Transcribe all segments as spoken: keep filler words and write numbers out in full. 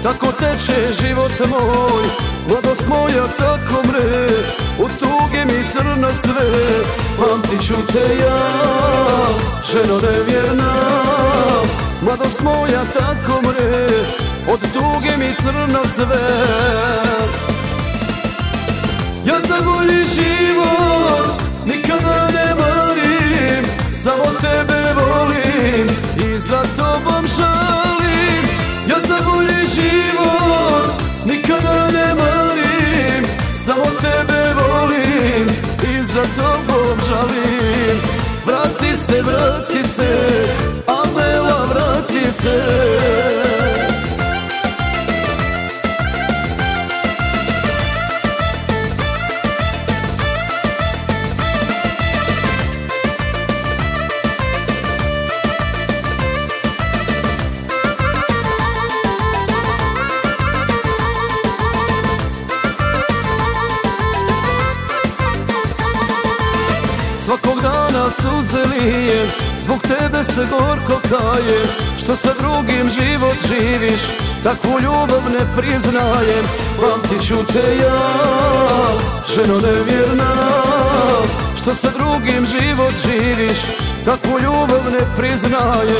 tako teče život moj. Mladost moja tako mre, u tuge mi crna sve. Pamtit ću te ja, ženo nevjerna. Mladost moja tako mre, od tuge mi crna sve. Ja za bolji život nikada ne marim, samo tebe volim i za tobom žalim. Ja za bolji život nikada ne marim, samo tebe volim i za tobom žalim. Vrati se, vrati se, Amela, vrati se. Svakog dana suze lijem, zbog tebe se gorko kajem. Što sa drugim život živiš, takvu ljubav ne priznajem. Pamtit ću te ja, ženo nevjerna. Što sa drugim život živiš, takvu ljubav ne priznajem.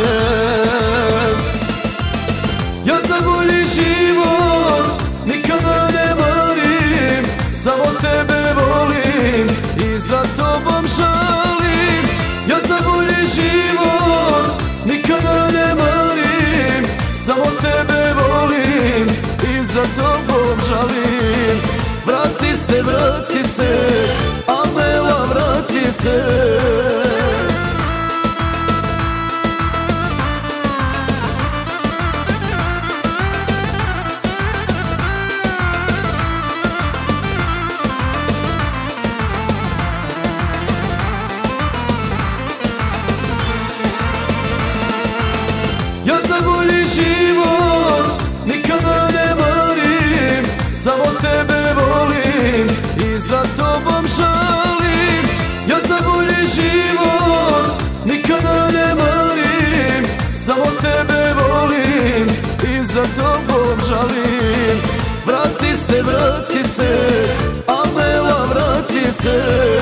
Ja za bolji život nikada ne marim, samo tebe volim i za tobom žalim. Ja za bolji život nikada ne marim, samo tebe volim i za tobom žalim. Vrati se, vrati se, Amela, vrati se. Ja za bolji život nikada ne marim, samo tebe volim i za tobom žalim. Ja za bolji život nikada ne marim, samo tebe volim i za tobom žalim. Vrati se, vrati se, Amela, vrati se.